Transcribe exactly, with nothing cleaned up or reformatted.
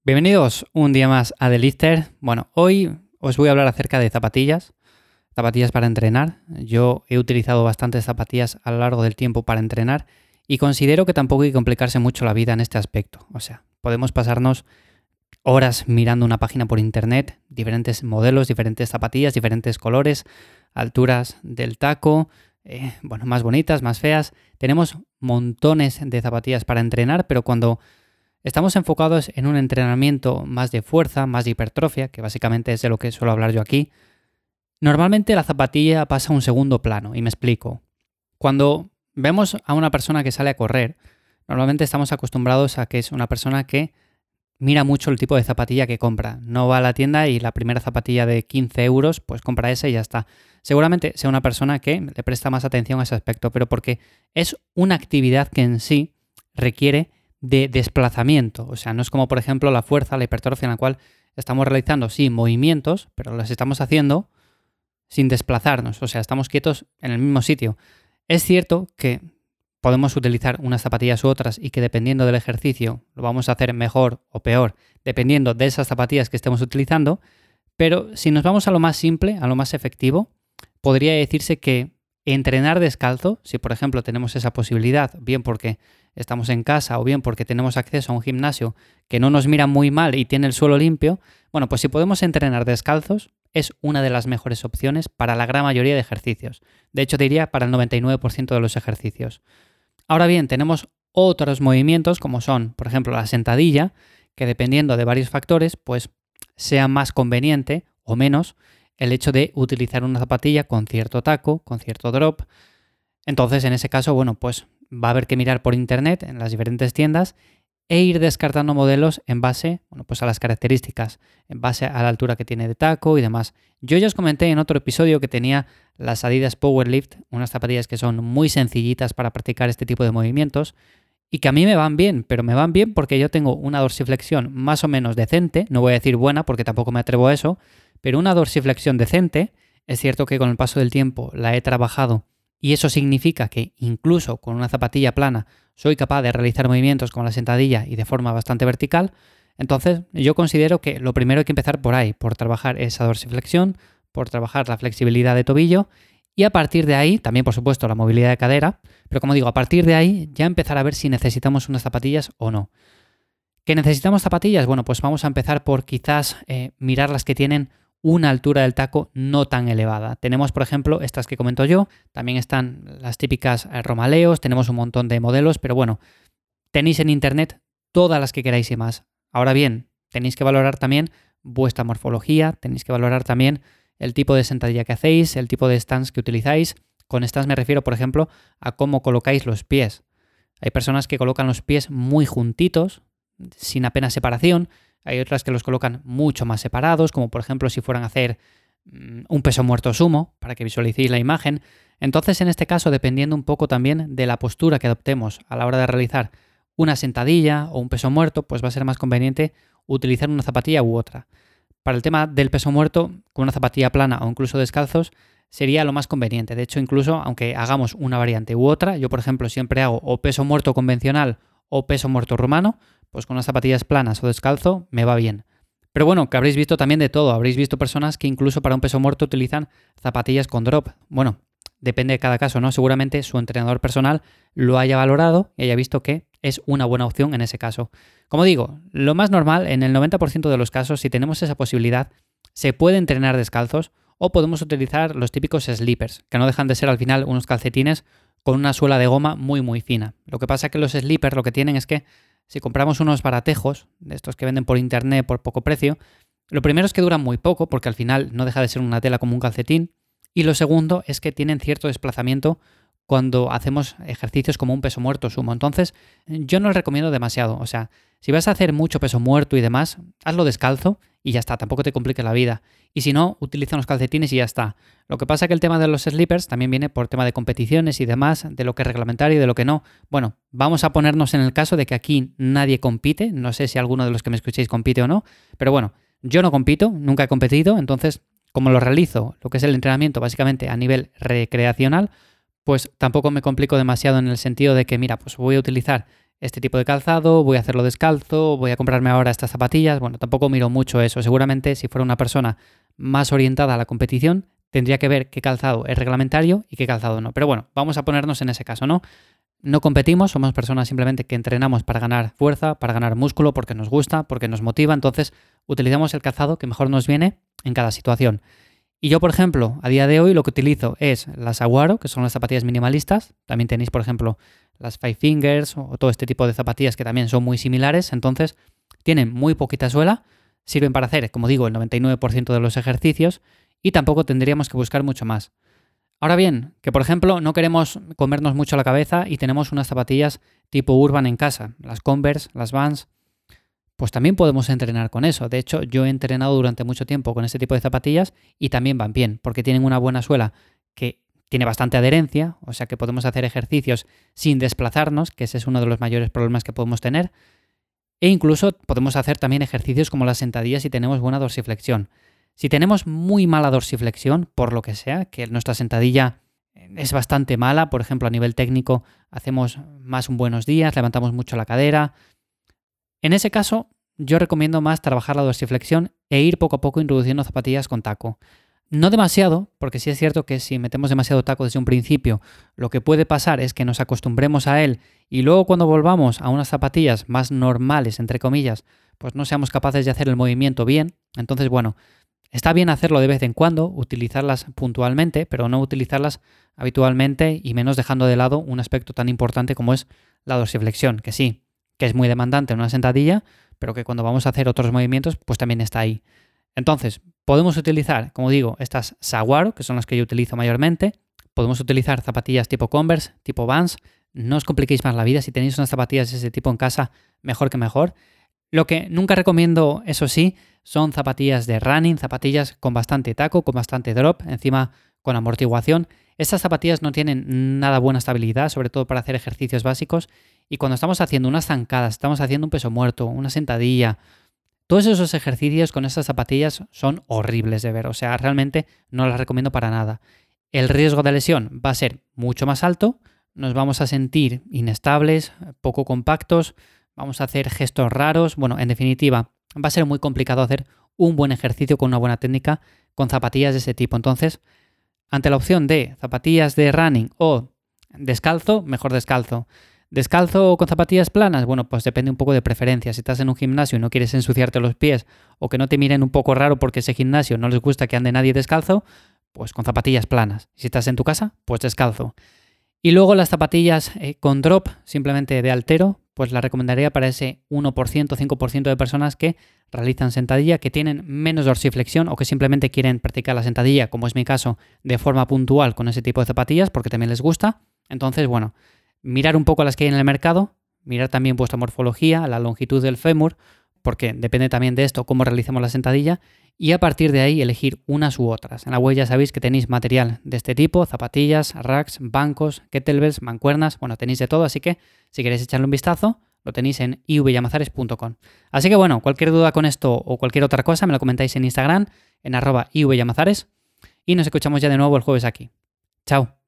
Bienvenidos un día más a The Lifter. Bueno, hoy os voy a hablar acerca de zapatillas, zapatillas para entrenar. Yo he utilizado bastantes zapatillas a lo largo del tiempo para entrenar y considero que tampoco hay que complicarse mucho la vida en este aspecto. O sea, podemos pasarnos horas mirando una página por internet, diferentes modelos, diferentes zapatillas, diferentes colores, alturas del taco, eh, bueno, más bonitas, más feas. Tenemos montones de zapatillas para entrenar, pero cuando estamos enfocados en un entrenamiento más de fuerza, más de hipertrofia, que básicamente es de lo que suelo hablar yo aquí, normalmente la zapatilla pasa a un segundo plano, y me explico. Cuando vemos a una persona que sale a correr, normalmente estamos acostumbrados a que es una persona que mira mucho el tipo de zapatilla que compra. No va a la tienda y la primera zapatilla de quince euros, pues compra esa y ya está. Seguramente sea una persona que le presta más atención a ese aspecto, pero porque es una actividad que en sí requiere de desplazamiento. O sea, no es como, por ejemplo, la fuerza, la hipertrofia, en la cual estamos realizando, sí, movimientos, pero los estamos haciendo sin desplazarnos. O sea, estamos quietos en el mismo sitio. Es cierto que podemos utilizar unas zapatillas u otras y que dependiendo del ejercicio lo vamos a hacer mejor o peor, dependiendo de esas zapatillas que estemos utilizando, pero si nos vamos a lo más simple, a lo más efectivo, podría decirse que entrenar descalzo, si por ejemplo tenemos esa posibilidad, bien porque estamos en casa o bien porque tenemos acceso a un gimnasio que no nos mira muy mal y tiene el suelo limpio, bueno, pues si podemos entrenar descalzos es una de las mejores opciones para la gran mayoría de ejercicios. De hecho, diría para el noventa y nueve por ciento de los ejercicios. Ahora bien, tenemos otros movimientos como son, por ejemplo, la sentadilla, que dependiendo de varios factores, pues sea más conveniente o menos el hecho de utilizar una zapatilla con cierto taco, con cierto drop. Entonces, en ese caso, bueno, pues va a haber que mirar por internet en las diferentes tiendas e ir descartando modelos en base, bueno, pues a las características, en base a la altura que tiene de taco y demás. Yo ya os comenté en otro episodio que tenía las Adidas Powerlift, unas zapatillas que son muy sencillitas para practicar este tipo de movimientos y que a mí me van bien, pero me van bien porque yo tengo una dorsiflexión más o menos decente, no voy a decir buena porque tampoco me atrevo a eso, pero una dorsiflexión decente. Es cierto que con el paso del tiempo la he trabajado y eso significa que incluso con una zapatilla plana soy capaz de realizar movimientos con la sentadilla y de forma bastante vertical. Entonces yo considero que lo primero hay que empezar por ahí, por trabajar esa dorsiflexión, por trabajar la flexibilidad de tobillo y a partir de ahí, también por supuesto la movilidad de cadera, pero como digo, a partir de ahí ya empezar a ver si necesitamos unas zapatillas o no. ¿Que necesitamos zapatillas? Bueno, pues vamos a empezar por quizás eh, mirar las que tienen una altura del taco no tan elevada. Tenemos, por ejemplo, estas que comento yo, también están las típicas Romaleos, tenemos un montón de modelos, pero bueno, tenéis en internet todas las que queráis y más. Ahora bien, tenéis que valorar también vuestra morfología, tenéis que valorar también el tipo de sentadilla que hacéis, el tipo de stance que utilizáis. Con stance me refiero, por ejemplo, a cómo colocáis los pies. Hay personas que colocan los pies muy juntitos, sin apenas separación. Hay otras que los colocan mucho más separados, como por ejemplo si fueran a hacer um, un peso muerto sumo, para que visualicéis la imagen. Entonces, en este caso, dependiendo un poco también de la postura que adoptemos a la hora de realizar una sentadilla o un peso muerto, pues va a ser más conveniente utilizar una zapatilla u otra. Para el tema del peso muerto, con una zapatilla plana o incluso descalzos, sería lo más conveniente. De hecho, incluso aunque hagamos una variante u otra, yo por ejemplo siempre hago o peso muerto convencional o peso muerto rumano, pues con unas zapatillas planas o descalzo me va bien. Pero bueno, que habréis visto también de todo. Habréis visto personas que incluso para un peso muerto utilizan zapatillas con drop. Bueno, depende de cada caso, ¿no? Seguramente su entrenador personal lo haya valorado y haya visto que es una buena opción en ese caso. Como digo, lo más normal, en el noventa por ciento de los casos, si tenemos esa posibilidad, se puede entrenar descalzos o podemos utilizar los típicos slippers, que no dejan de ser al final unos calcetines con una suela de goma muy muy fina. Lo que pasa es que los slippers lo que tienen es que si compramos unos baratejos, de estos que venden por internet por poco precio, lo primero es que duran muy poco, porque al final no deja de ser una tela como un calcetín, y lo segundo es que tienen cierto desplazamiento cuando hacemos ejercicios como un peso muerto sumo. Entonces, yo no les recomiendo demasiado. O sea, si vas a hacer mucho peso muerto y demás, hazlo descalzo y ya está, tampoco te compliques la vida. Y si no, utiliza unos calcetines y ya está. Lo que pasa es que el tema de los slippers también viene por tema de competiciones y demás, de lo que es reglamentario y de lo que no. Bueno, vamos a ponernos en el caso de que aquí nadie compite. No sé si alguno de los que me escuchéis compite o no, pero bueno, yo no compito, nunca he competido, entonces, como lo realizo, lo que es el entrenamiento básicamente a nivel recreacional, pues tampoco me complico demasiado en el sentido de que, mira, pues voy a utilizar este tipo de calzado, voy a hacerlo descalzo, voy a comprarme ahora estas zapatillas. Bueno, tampoco miro mucho eso. Seguramente si fuera una persona más orientada a la competición, tendría que ver qué calzado es reglamentario y qué calzado no. Pero bueno, vamos a ponernos en ese caso, ¿no? No competimos, somos personas simplemente que entrenamos para ganar fuerza, para ganar músculo, porque nos gusta, porque nos motiva. Entonces, utilizamos el calzado que mejor nos viene en cada situación. Y yo, por ejemplo, a día de hoy lo que utilizo es las Aguaro, que son las zapatillas minimalistas. También tenéis, por ejemplo, las Five Fingers o todo este tipo de zapatillas que también son muy similares. Entonces, tienen muy poquita suela, sirven para hacer, como digo, el noventa y nueve por ciento de los ejercicios y tampoco tendríamos que buscar mucho más. Ahora bien, que por ejemplo no queremos comernos mucho la cabeza y tenemos unas zapatillas tipo Urban en casa, las Converse, las Vans, pues también podemos entrenar con eso. De hecho, yo he entrenado durante mucho tiempo con ese tipo de zapatillas y también van bien, porque tienen una buena suela que tiene bastante adherencia, o sea que podemos hacer ejercicios sin desplazarnos, que ese es uno de los mayores problemas que podemos tener, e incluso podemos hacer también ejercicios como las sentadillas si tenemos buena dorsiflexión. Si tenemos muy mala dorsiflexión, por lo que sea, que nuestra sentadilla es bastante mala, por ejemplo, a nivel técnico hacemos más un buenos días, levantamos mucho la cadera. En ese caso, yo recomiendo más trabajar la dorsiflexión e ir poco a poco introduciendo zapatillas con taco. No demasiado, porque sí es cierto que si metemos demasiado taco desde un principio, lo que puede pasar es que nos acostumbremos a él y luego cuando volvamos a unas zapatillas más normales, entre comillas, pues no seamos capaces de hacer el movimiento bien. Entonces, bueno, está bien hacerlo de vez en cuando, utilizarlas puntualmente, pero no utilizarlas habitualmente y menos dejando de lado un aspecto tan importante como es la dorsiflexión, que sí, que es muy demandante en una sentadilla, pero que cuando vamos a hacer otros movimientos, pues también está ahí. Entonces, podemos utilizar, como digo, estas Saguaro, que son las que yo utilizo mayormente. Podemos utilizar zapatillas tipo Converse, tipo Vans. No os compliquéis más la vida. Si tenéis unas zapatillas de ese tipo en casa, mejor que mejor. Lo que nunca recomiendo, eso sí, son zapatillas de running, zapatillas con bastante taco, con bastante drop, encima con amortiguación. Estas zapatillas no tienen nada buena estabilidad, sobre todo para hacer ejercicios básicos. Y cuando estamos haciendo unas zancadas, estamos haciendo un peso muerto, una sentadilla, todos esos ejercicios con estas zapatillas son horribles de ver. O sea, realmente no las recomiendo para nada. El riesgo de lesión va a ser mucho más alto, nos vamos a sentir inestables, poco compactos, vamos a hacer gestos raros. Bueno, en definitiva, va a ser muy complicado hacer un buen ejercicio con una buena técnica con zapatillas de ese tipo. Entonces, ante la opción de zapatillas de running o descalzo, mejor descalzo. ¿Descalzo o con zapatillas planas? Bueno, pues depende un poco de preferencia. Si estás en un gimnasio y no quieres ensuciarte los pies o que no te miren un poco raro porque ese gimnasio no les gusta que ande nadie descalzo, pues con zapatillas planas. Si estás en tu casa, pues descalzo. Y luego las zapatillas eh, con drop, simplemente de altero, pues la recomendaría para ese uno por ciento, cinco por ciento de personas que realizan sentadilla, que tienen menos dorsiflexión o que simplemente quieren practicar la sentadilla, como es mi caso, de forma puntual con ese tipo de zapatillas porque también les gusta. Entonces, bueno, mirar un poco las que hay en el mercado, mirar también vuestra morfología, la longitud del fémur, porque depende también de esto cómo realicemos la sentadilla, y a partir de ahí elegir unas u otras. En la web ya sabéis que tenéis material de este tipo, zapatillas, racks, bancos, kettlebells, mancuernas, bueno, tenéis de todo, así que si queréis echarle un vistazo, lo tenéis en i v llamazares punto com. Así que bueno, cualquier duda con esto o cualquier otra cosa me lo comentáis en Instagram, en arroba i v llamazares, y nos escuchamos ya de nuevo el jueves aquí. Chao.